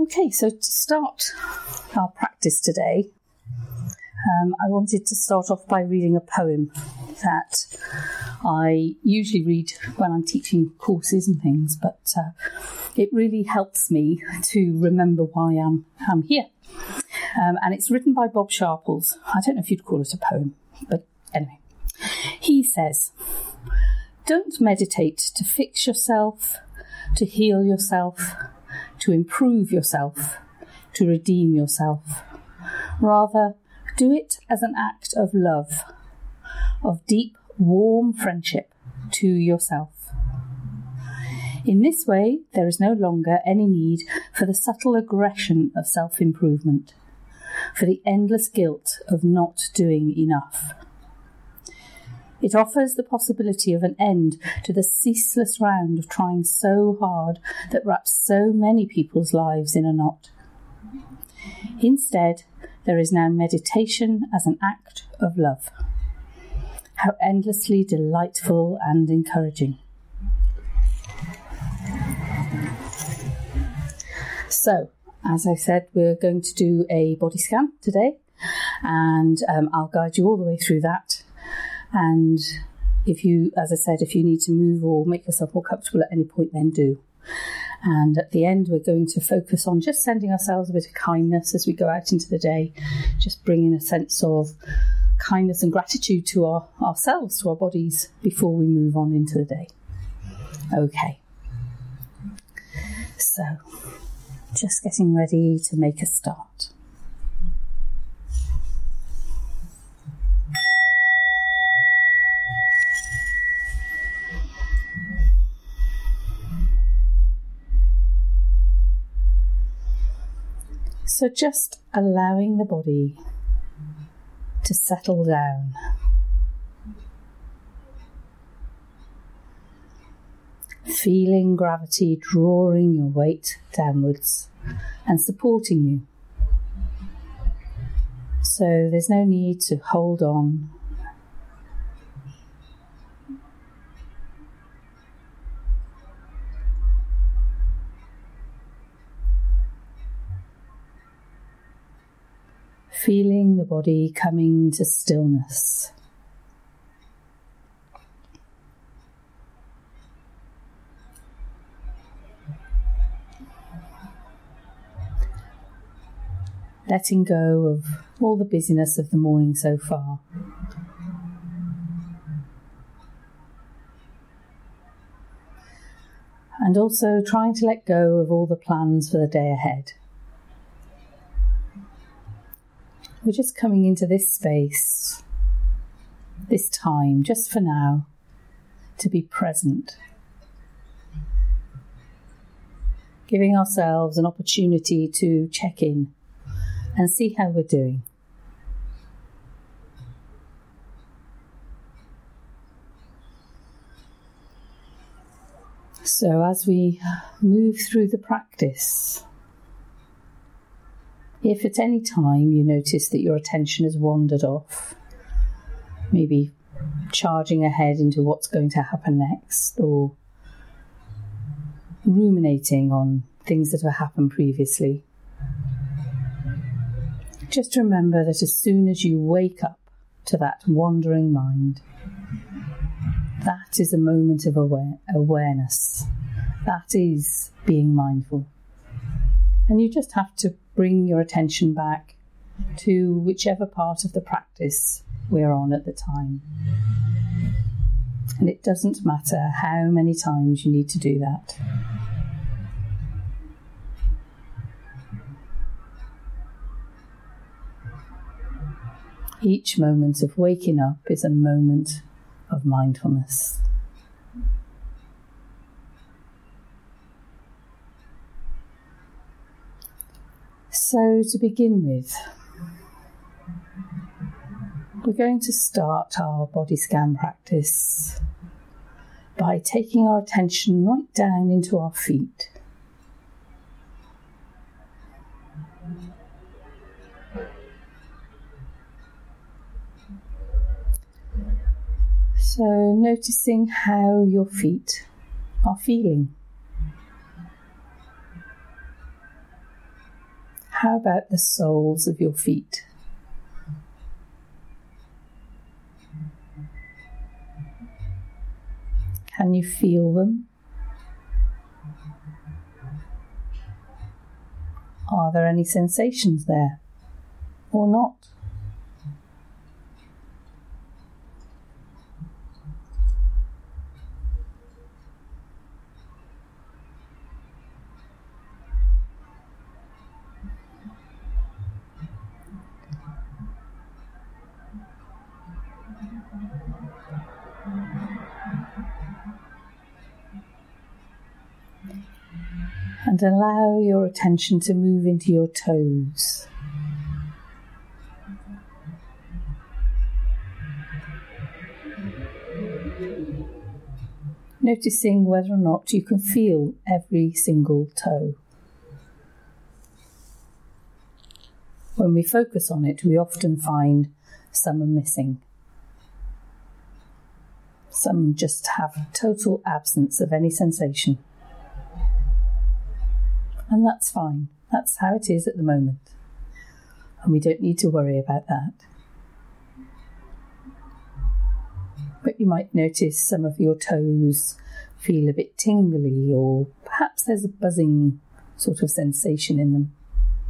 Okay, so to start our practice today, I wanted to start off by reading a poem that I usually read when I'm teaching courses and things, but it really helps me to remember why I'm here. And it's written by Bob Sharples. I don't know if you'd call it a poem, but anyway. He says, "Don't meditate to fix yourself, to heal yourself, to improve yourself, to redeem yourself. Rather, do it as an act of love, of deep, warm friendship to yourself. In this way, there is no longer any need for the subtle aggression of self-improvement, for the endless guilt of not doing enough. It offers the possibility of an end to the ceaseless round of trying so hard that wraps so many people's lives in a knot. Instead, there is now meditation as an act of love. How endlessly delightful and encouraging." So, as I said, we're going to do a body scan today, and I'll guide you all the way through that. And if you need to move or make yourself more comfortable at any point, then do. And at the end, we're going to focus on just sending ourselves a bit of kindness as we go out into the day, just bringing a sense of kindness and gratitude to ourselves, to our bodies, before we move on into the day. Okay. So, just getting ready to make a start. So just allowing the body to settle down. Feeling gravity drawing your weight downwards and supporting you. So there's no need to hold on. Feeling the body coming to stillness. Letting go of all the busyness of the morning so far. And also trying to let go of all the plans for the day ahead. We're just coming into this space, this time, just for now, to be present. Giving ourselves an opportunity to check in and see how we're doing. So as we move through the practice, if at any time you notice that your attention has wandered off, maybe charging ahead into what's going to happen next, or ruminating on things that have happened previously, just remember that as soon as you wake up to that wandering mind, that is a moment of awareness. That is being mindful. And you just have to bring your attention back to whichever part of the practice we're on at the time. And it doesn't matter how many times you need to do that. Each moment of waking up is a moment of mindfulness. So to begin with, we're going to start our body scan practice by taking our attention right down into our feet. So noticing how your feet are feeling. How about the soles of your feet? Can you feel them? Are there any sensations there or not? And allow your attention to move into your toes. Noticing whether or not you can feel every single toe. When we focus on it, we often find some are missing. Some just have total absence of any sensation. And that's fine. That's how it is at the moment. And we don't need to worry about that. But you might notice some of your toes feel a bit tingly, or perhaps there's a buzzing sort of sensation in them.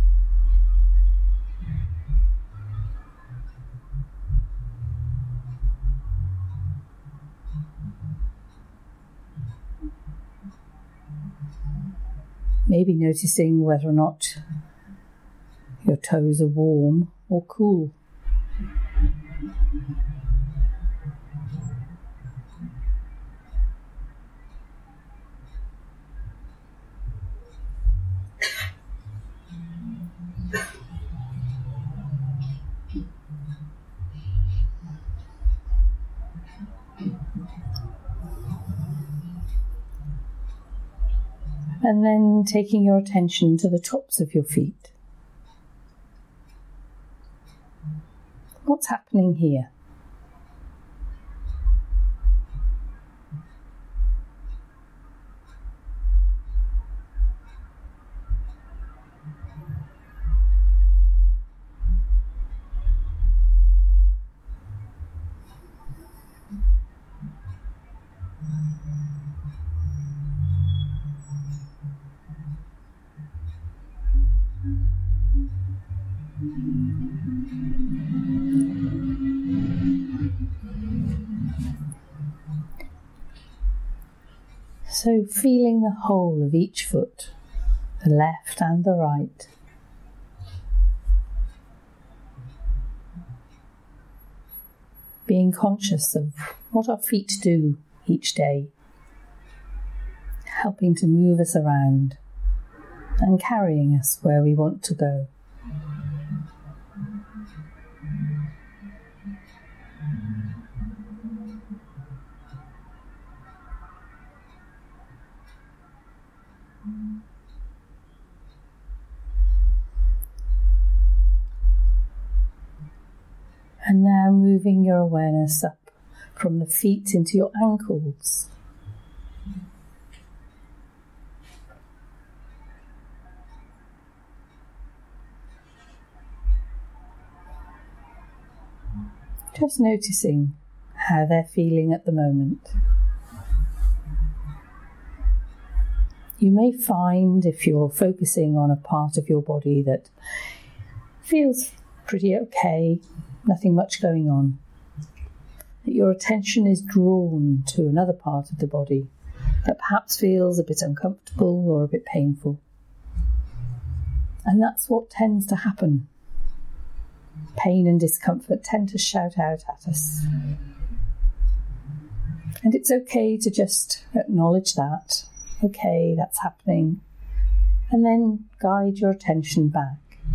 Maybe noticing whether or not your toes are warm or cool. And then taking your attention to the tops of your feet. What's happening here? So feeling the whole of each foot, the left and the right. Being conscious of what our feet do each day, helping to move us around and carrying us where we want to go. And now moving your awareness up from the feet into your ankles. Just noticing how they're feeling at the moment. You may find, if you're focusing on a part of your body that feels pretty okay, nothing much going on, that your attention is drawn to another part of the body that perhaps feels a bit uncomfortable or a bit painful. And that's what tends to happen. Pain and discomfort tend to shout out at us. And it's okay to just acknowledge that. Okay, that's happening. And then guide your attention back.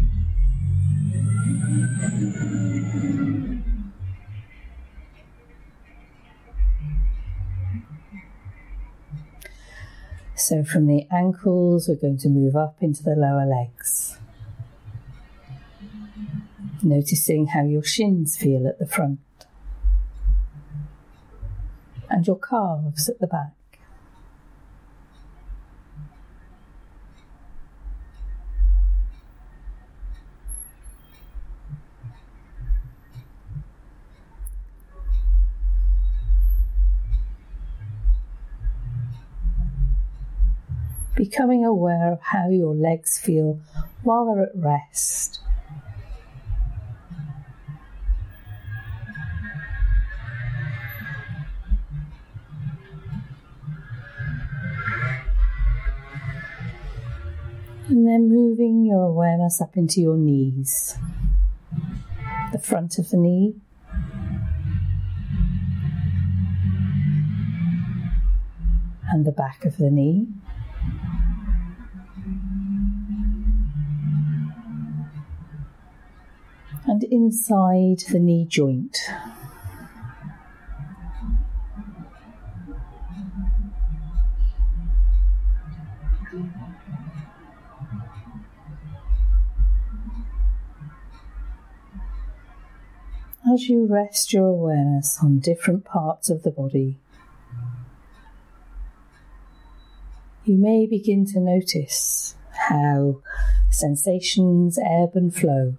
So from the ankles, we're going to move up into the lower legs. Noticing how your shins feel at the front and your calves at the back. becoming aware of how your legs feel while they're at rest. And then moving your awareness up into your knees, the front of the knee, and the back of the knee, and inside the knee joint. As you rest your awareness on different parts of the body, you may begin to notice how sensations ebb and flow.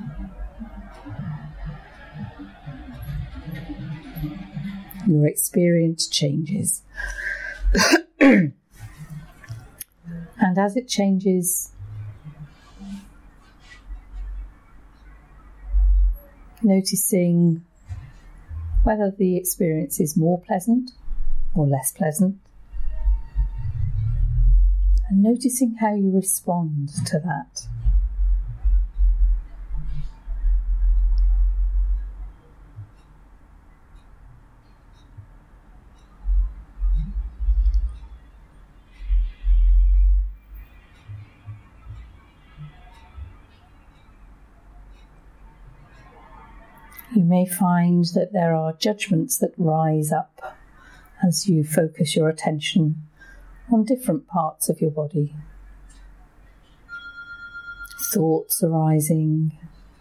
Your experience changes. And as it changes, noticing whether the experience is more pleasant or less pleasant, and noticing how you respond to that. You may find that there are judgments that rise up as you focus your attention on different parts of your body. Thoughts arising,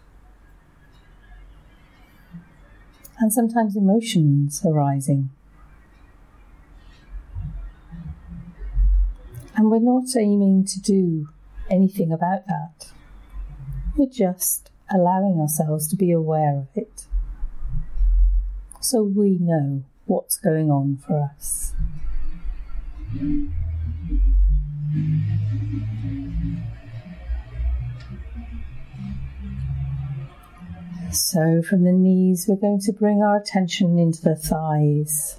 and sometimes emotions arising. And we're not aiming to do anything about that. We're just allowing ourselves to be aware of it, so we know what's going on for us. So from the knees, we're going to bring our attention into the thighs,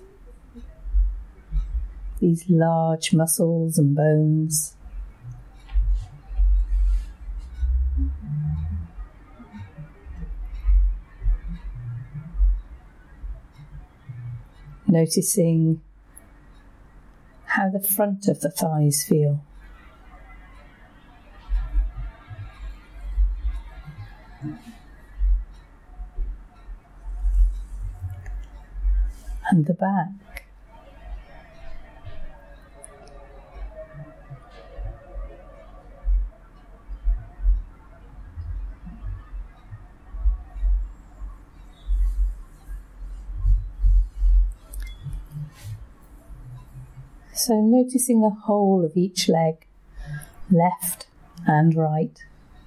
these large muscles and bones. Noticing how the front of the thighs feel. And the back. So noticing the whole of each leg, left and right,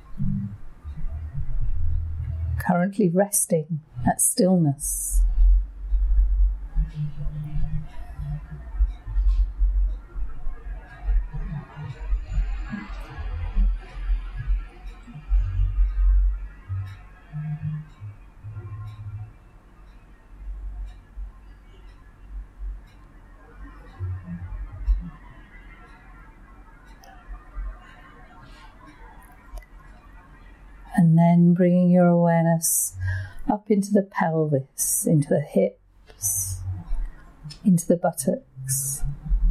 currently resting at stillness. And then bringing your awareness up into the pelvis, into the hips, into the buttocks.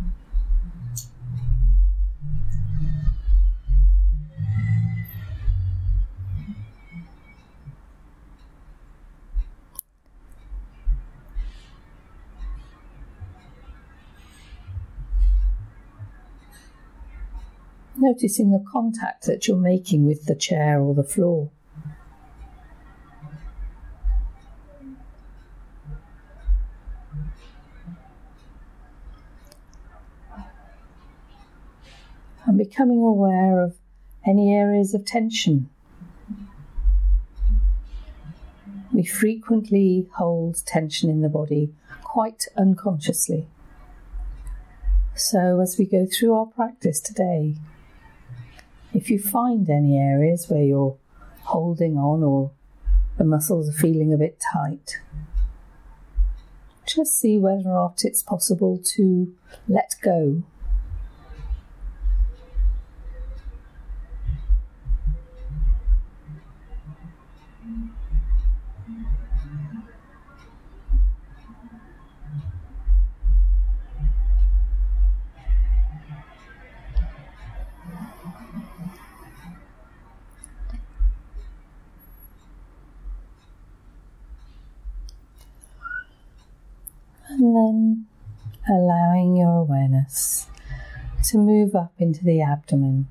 Noticing the contact that you're making with the chair or the floor. And becoming aware of any areas of tension. We frequently hold tension in the body quite unconsciously. So as we go through our practice today, if you find any areas where you're holding on or the muscles are feeling a bit tight, just see whether or not it's possible to let go. And then allowing your awareness to move up into the abdomen.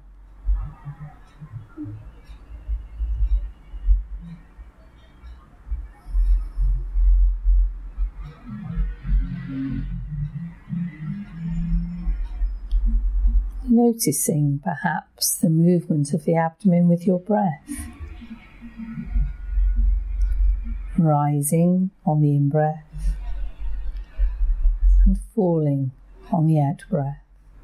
Noticing perhaps the movement of the abdomen with your breath. Rising on the in-breath and falling on the out-breath.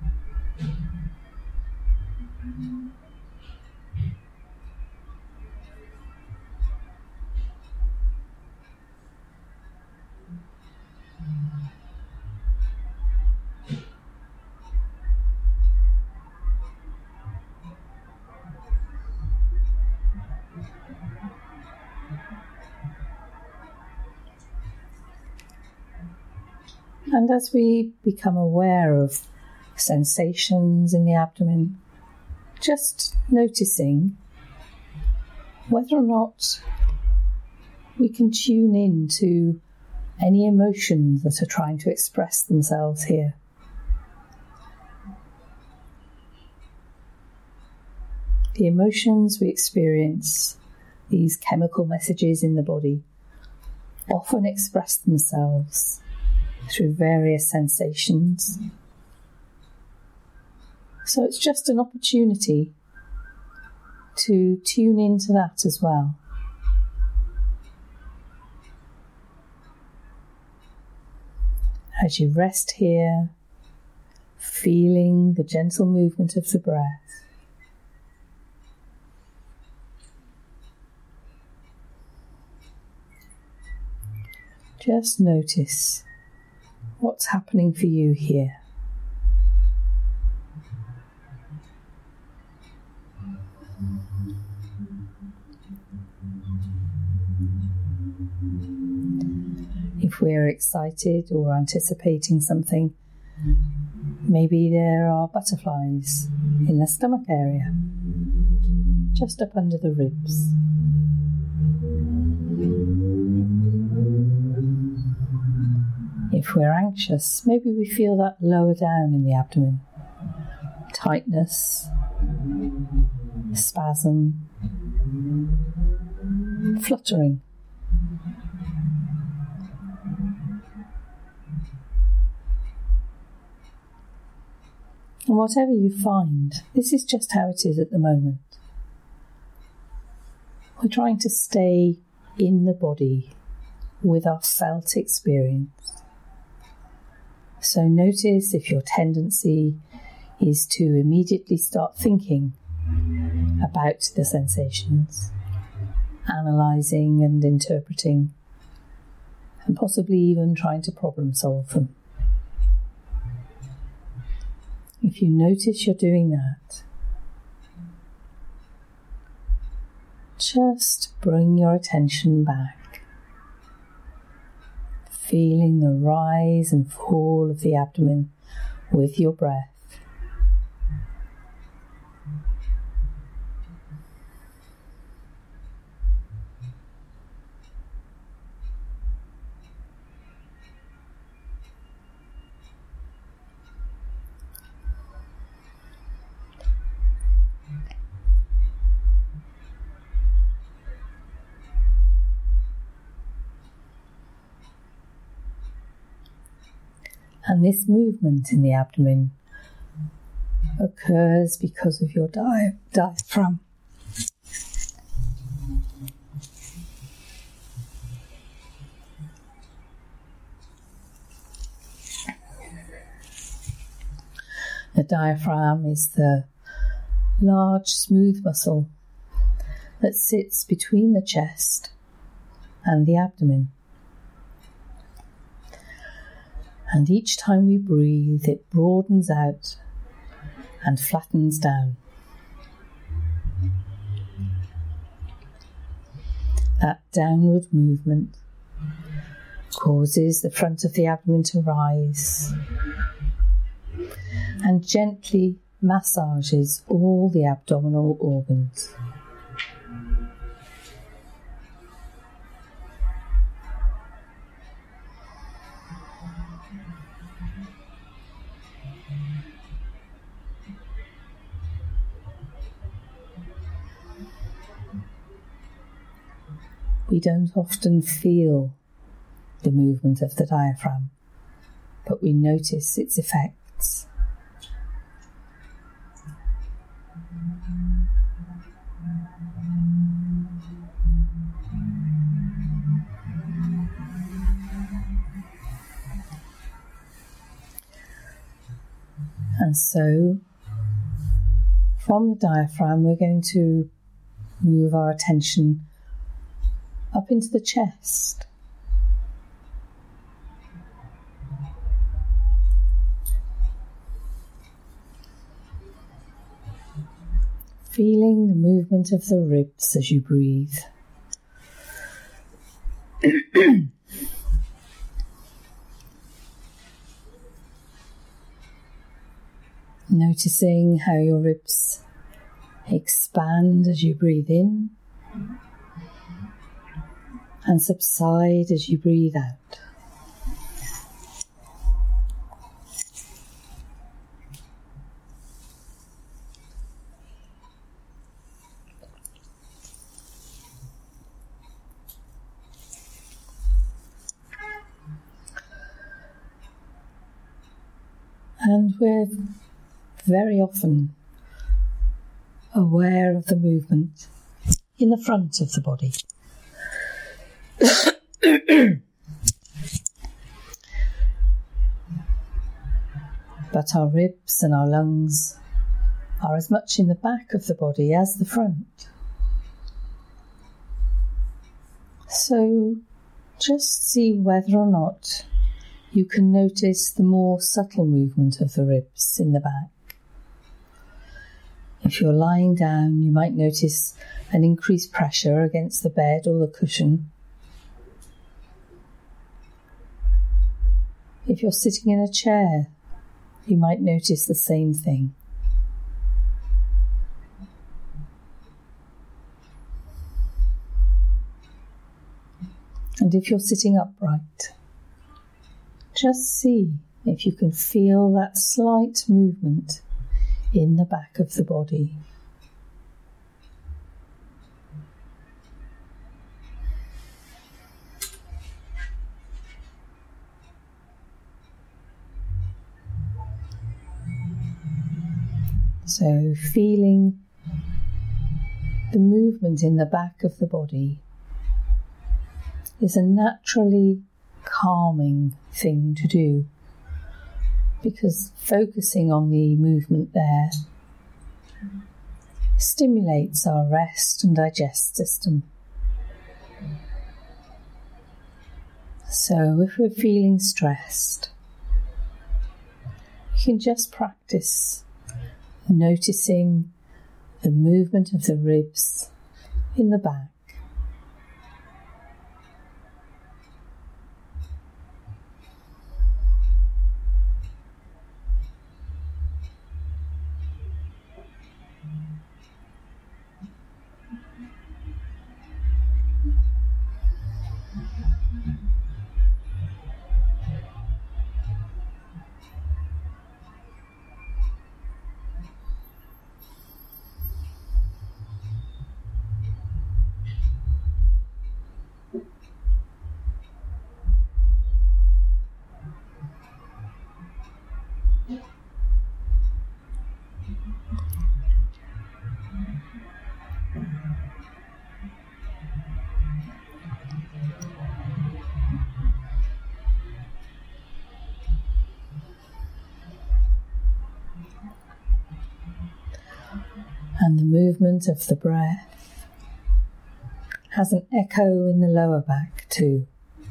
And as we become aware of sensations in the abdomen, just noticing whether or not we can tune in to any emotions that are trying to express themselves here. The emotions we experience, these chemical messages in the body, often express themselves through various sensations. So it's just an opportunity to tune into that as well. As you rest here, feeling the gentle movement of the breath, just notice what's happening for you here. If we're excited or anticipating something, maybe there are butterflies in the stomach area, just up under the ribs. If we're anxious, maybe we feel that lower down in the abdomen. Tightness, spasm, fluttering. And whatever you find, this is just how it is at the moment. We're trying to stay in the body with our felt experience. So notice if your tendency is to immediately start thinking about the sensations, analysing and interpreting, and possibly even trying to problem solve them. If you notice you're doing that, just bring your attention back, feeling the rise and fall of the abdomen with your breath. And this movement in the abdomen occurs because of your diaphragm. diaphragm is the large, smooth muscle that sits between the chest and the abdomen. And each time we breathe, it broadens out and flattens down. That downward movement causes the front of the abdomen to rise and gently massages all the abdominal organs. We don't often feel the movement of the diaphragm, but we notice its effects. And so, from the diaphragm, we're going to move our attention up into the chest. Feeling the movement of the ribs as you breathe. Noticing how your ribs expand as you breathe in and subside as you breathe out. And we're very often aware of the movement in the front of the body. But our ribs and our lungs are as much in the back of the body as the front. So just see whether or not you can notice the more subtle movement of the ribs in the back. If you're lying down, you might notice an increased pressure against the bed or the cushion. If you're sitting in a chair, you might notice the same thing. And if you're sitting upright, just see if you can feel that slight movement in the back of the body. So feeling the movement in the back of the body is a naturally calming thing to do, because focusing on the movement there stimulates our rest and digest system. So if we're feeling stressed, you can just practice noticing the movement of the ribs in the back. the movement of the breath has an echo in the lower back too.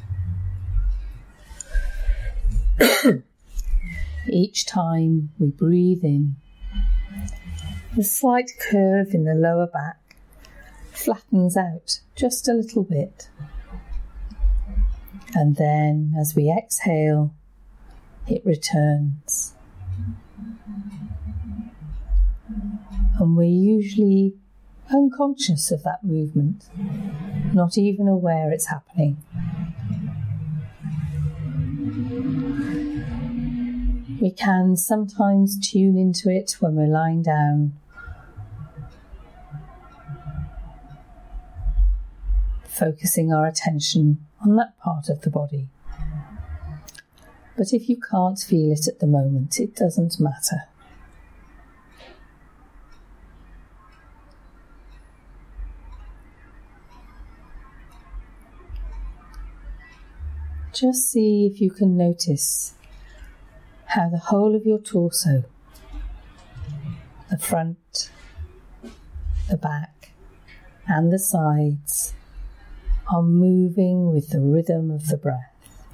Each time we breathe in, the slight curve in the lower back flattens out just a little bit. And then as we exhale, it returns. And we're usually unconscious of that movement, not even aware it's happening. We can sometimes tune into it when we're lying down, focusing our attention on that part of the body. But if you can't feel it at the moment, it doesn't matter. Just see if you can notice how the whole of your torso, the front, the back, and the sides are moving with the rhythm of the breath.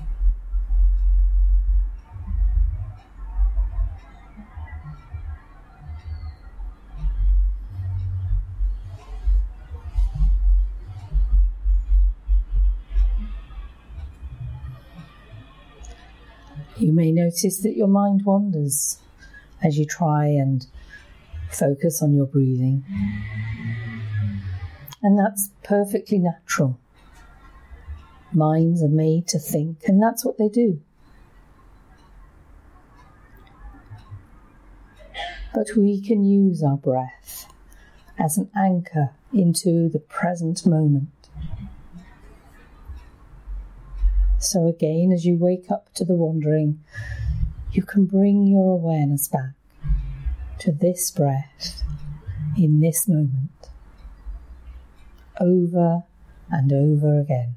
You may notice that your mind wanders as you try and focus on your breathing. And that's perfectly natural. Minds are made to think, and that's what they do. But we can use our breath as an anchor into the present moment. So again, as you wake up to the wandering, you can bring your awareness back to this breath in this moment, over and over again.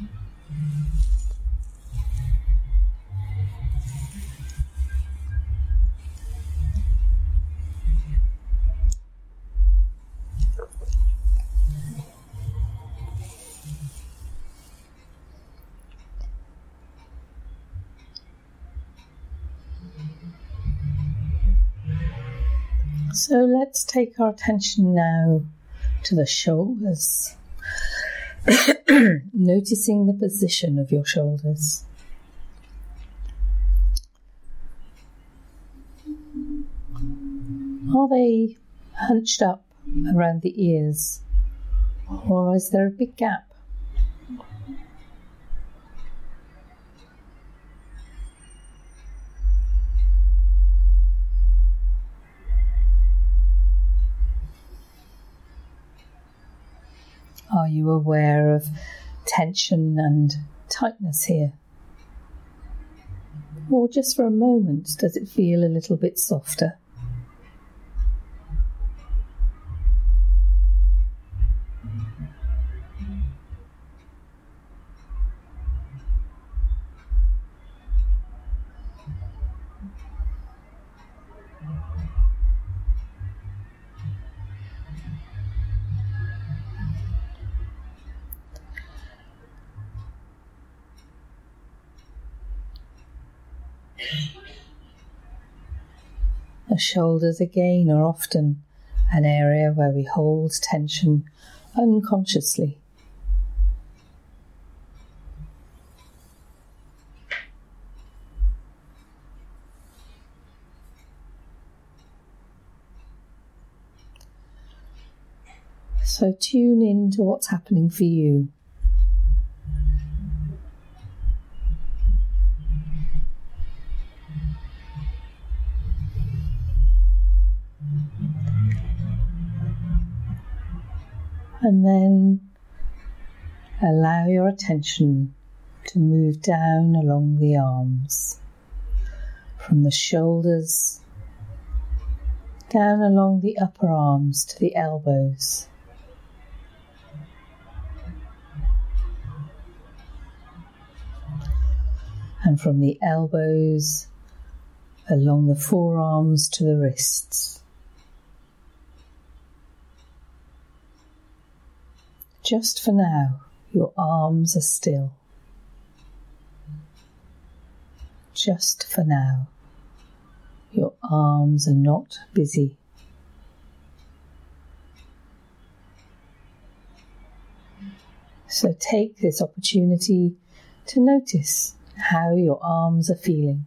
So let's take our attention now to the shoulders, noticing the position of your shoulders. Are they hunched up around the ears, or is there a big gap? Are you aware of tension and tightness here? Or just for a moment, does it feel a little bit softer? The shoulders again are often an area where we hold tension unconsciously. So tune in to what's happening for you. And then allow your attention to move down along the arms, from the shoulders, down along the upper arms to the elbows. And from the elbows, along the forearms to the wrists. Just for now, your arms are still. Just for now, your arms are not busy. So take this opportunity to notice how your arms are feeling.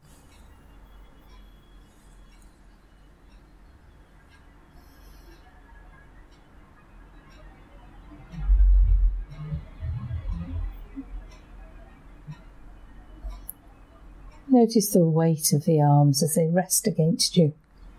Notice the weight of the arms as they rest against you.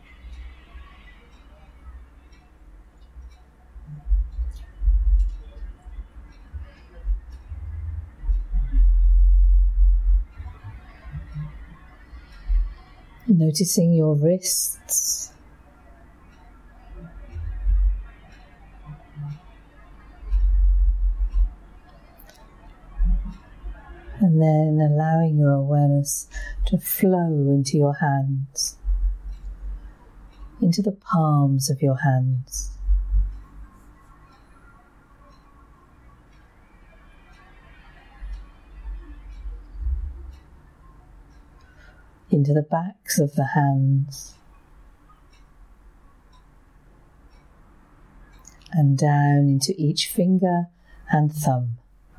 Noticing your wrists. And then allowing your awareness to flow into your hands, into the palms of your hands. Into the backs of the hands. And down into each finger and thumb.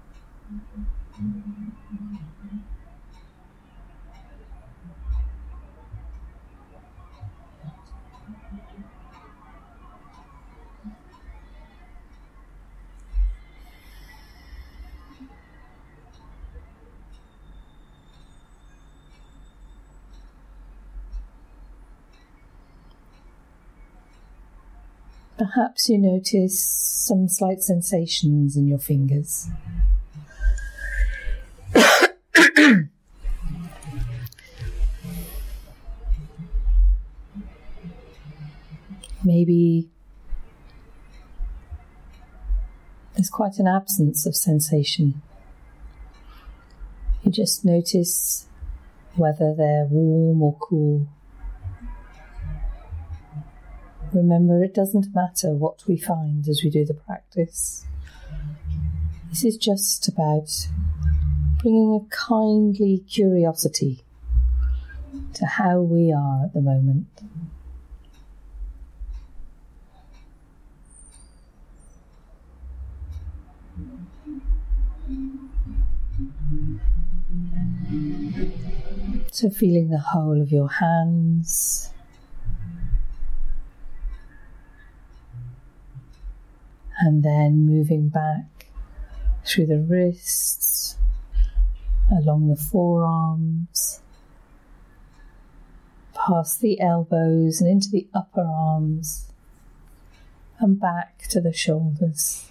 Perhaps you notice some slight sensations in your fingers. Maybe there's quite an absence of sensation. You just notice whether they're warm or cool. Remember, it doesn't matter what we find as we do the practice. This is just about bringing a kindly curiosity to how we are at the moment. So feeling the whole of your hands, and then moving back through the wrists, along the forearms, past the elbows and into the upper arms, and back to the shoulders.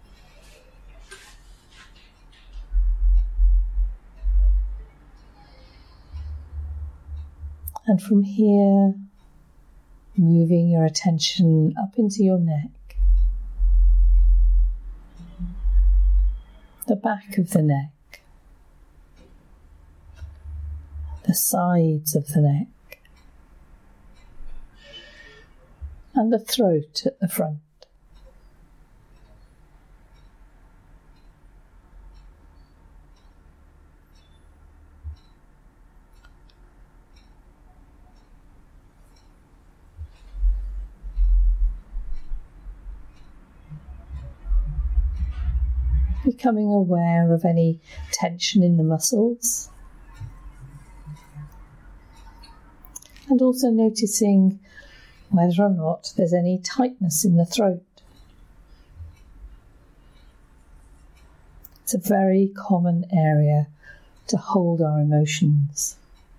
And from here, moving your attention up into your neck, the back of the neck, the sides of the neck, and the throat at the front. Becoming aware of any tension in the muscles, and also noticing whether or not there's any tightness in the throat. It's a very common area to hold our emotions.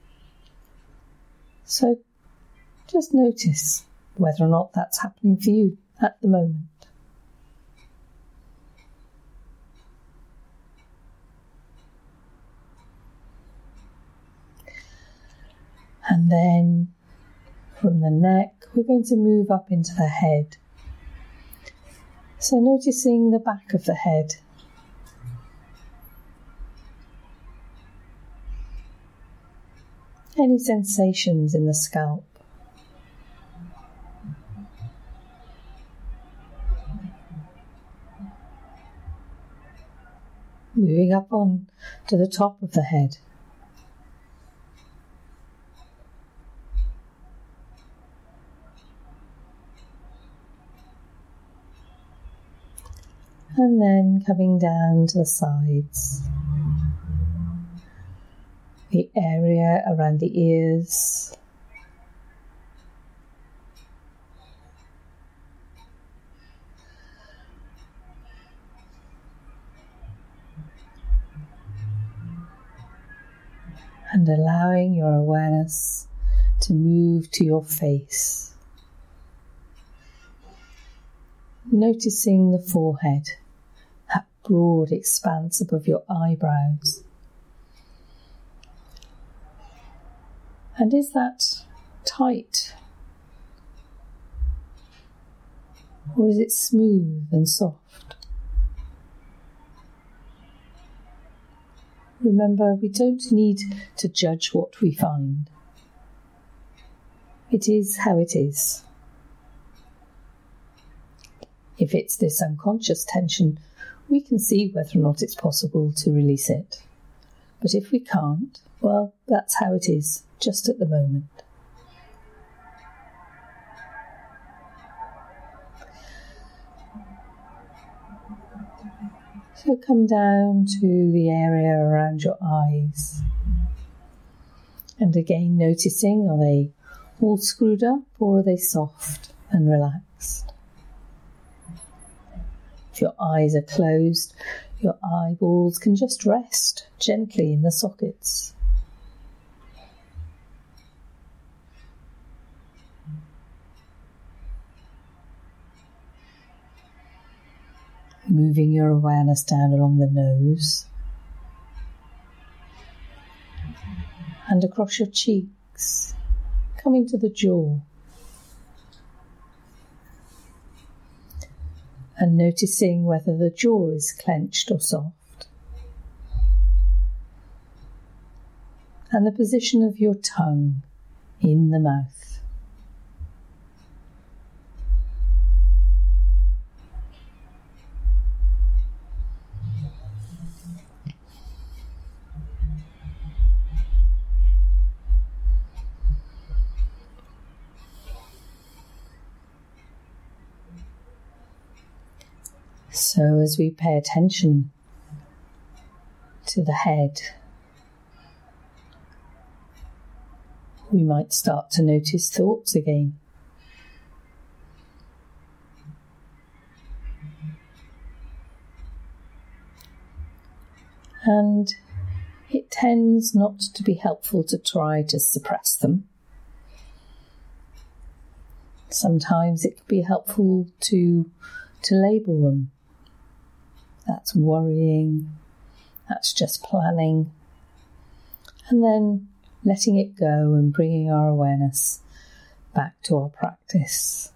So just notice whether or not that's happening for you at the moment. And then from the neck, we're going to move up into the head. So noticing the back of the head. Any sensations in the scalp. moving up on to the top of the head. And then coming down to the sides, the area around the ears, and allowing your awareness to move to your face, noticing the forehead, that broad expanse above your eyebrows. And is that tight? Or is it smooth and soft? Remember, we don't need to judge what we find. It is how it is. If it's this unconscious tension, we can see whether or not it's possible to release it. But if we can't, well, that's how it is, just at the moment. So come down to the area around your eyes. And again, noticing, are they all screwed up or are they soft and relaxed? If your eyes are closed, your eyeballs can just rest gently in the sockets. Moving your awareness down along the nose and across your cheeks, coming to the jaw. And noticing whether the jaw is clenched or soft. And the position of your tongue in the mouth. So as we pay attention to the head, we might start to notice thoughts again. And it tends not to be helpful to try to suppress them. Sometimes it can be helpful to label them. That's worrying, that's just planning, and then letting it go and bringing our awareness back to our practice.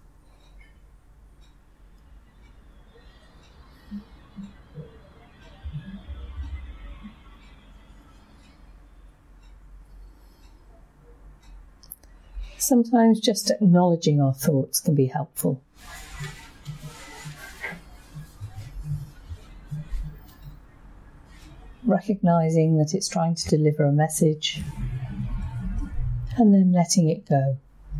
Sometimes just acknowledging our thoughts can be helpful. Recognizing that it's trying to deliver a message and then letting it go.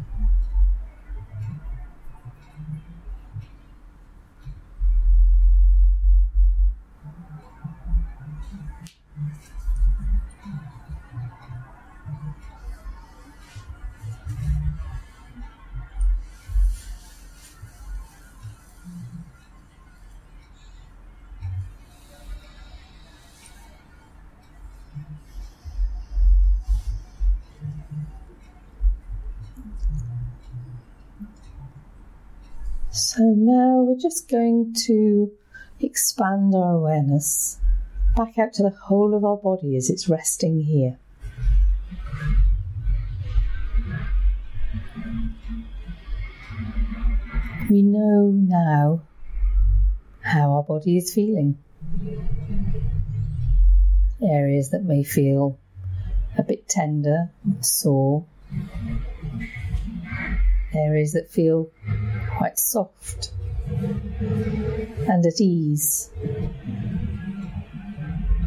So now we're just going to expand our awareness back out to the whole of our body as it's resting here. We know now how our body is feeling. Areas that may feel a bit tender, sore. Areas that feel quite soft and at ease.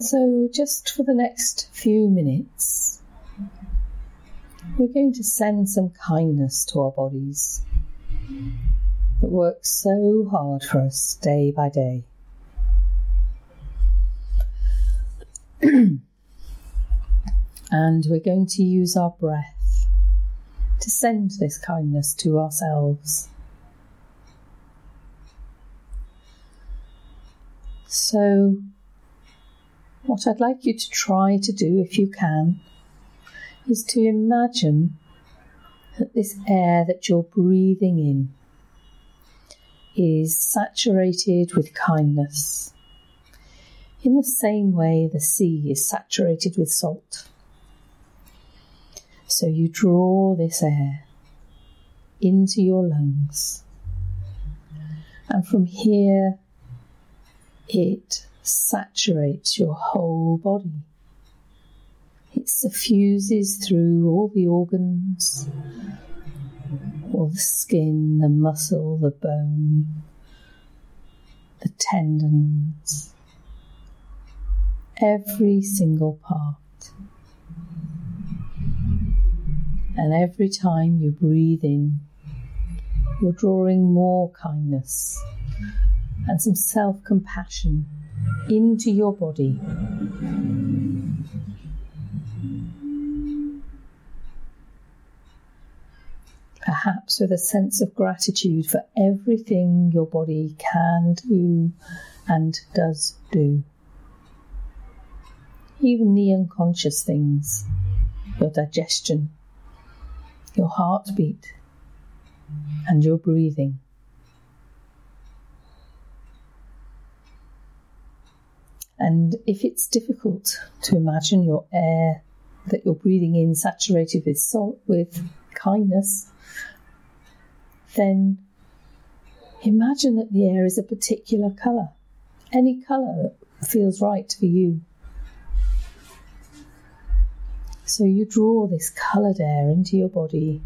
so just for the next few minutes, we're going to send some kindness to our bodies that work so hard for us day by day. And we're going to use our breath to send this kindness to ourselves. So, what I'd like you to try to do, if you can, is to imagine that this air that you're breathing in is saturated with kindness, in the same way the sea is saturated with salt. So you draw this air into your lungs, and from here it saturates your whole body. It suffuses through all the organs, all the skin, the muscle, the bone, the tendons, every single part. And every time you breathe in, you're drawing more kindness and some self-compassion into your body. Perhaps with a sense of gratitude for everything your body can do and does do. Even the unconscious things, your digestion, your heartbeat, and your breathing. And if it's difficult to imagine your air that you're breathing in saturated with salt, with kindness, then imagine that the air is a particular colour, any colour that feels right for you. So you draw this coloured air into your body,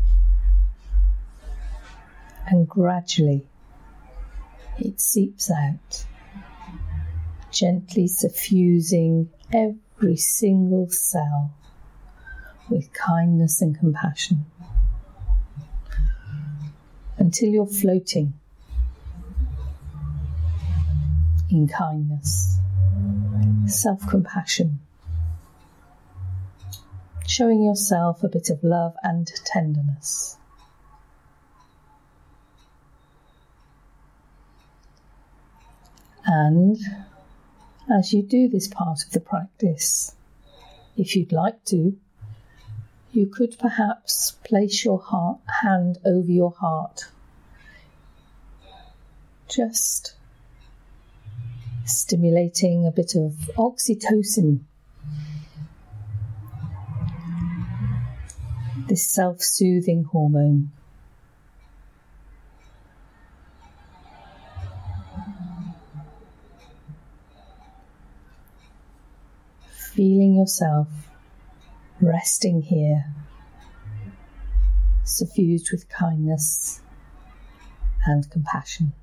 and gradually it seeps out, gently suffusing every single cell with kindness and compassion, until you're floating in kindness, self-compassion, showing yourself a bit of love and tenderness. And as you do this part of the practice, if you'd like to, you could perhaps place your hand over your heart, just stimulating a bit of oxytocin, this self-soothing hormone. Feeling yourself resting here, suffused with kindness and compassion.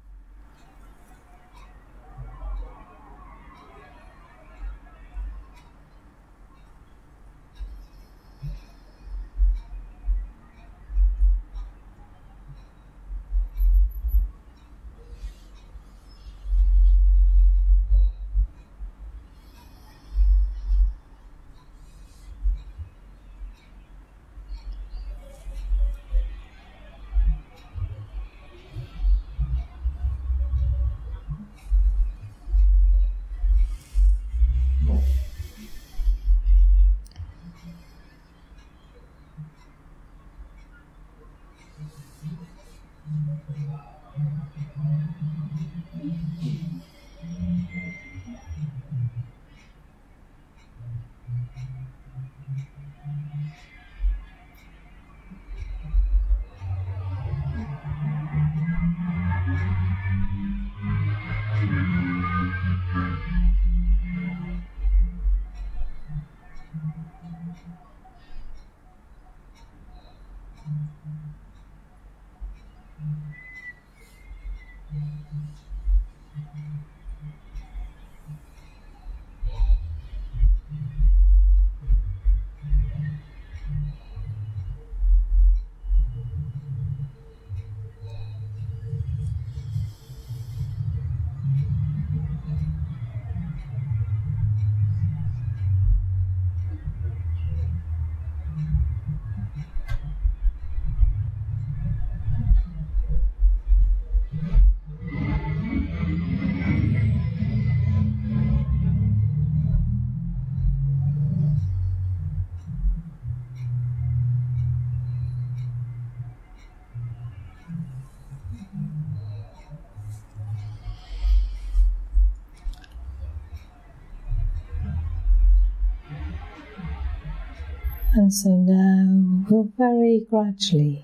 And so now we'll very gradually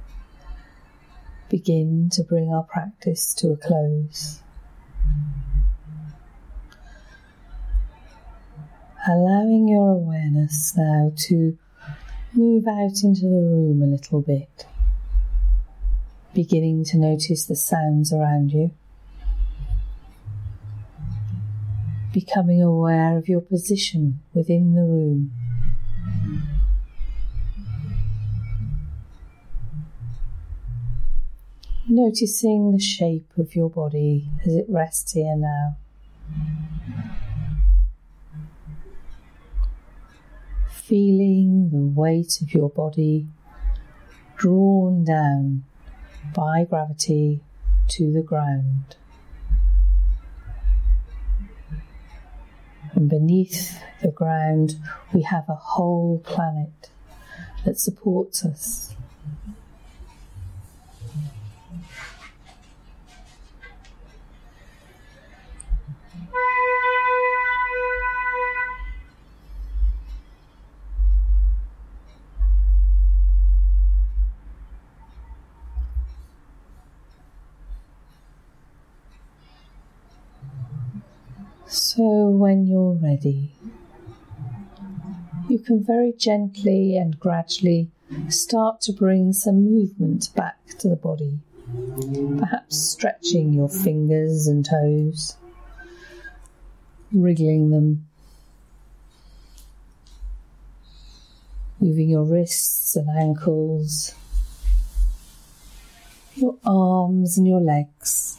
begin to bring our practice to a close. Allowing your awareness now to move out into the room a little bit, beginning to notice the sounds around you, becoming aware of your position within the room. Noticing the shape of your body as it rests here now. Feeling the weight of your body drawn down by gravity to the ground. And beneath the ground we have a whole planet that supports us. So when you're ready, you can very gently and gradually start to bring some movement back to the body, perhaps stretching your fingers and toes, wriggling them, moving your wrists and ankles, your arms and your legs.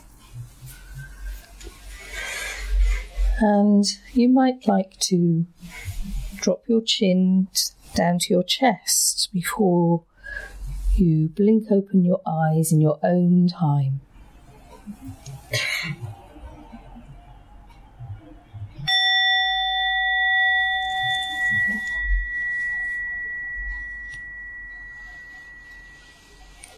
And you might like to drop your chin down to your chest before you blink open your eyes in your own time.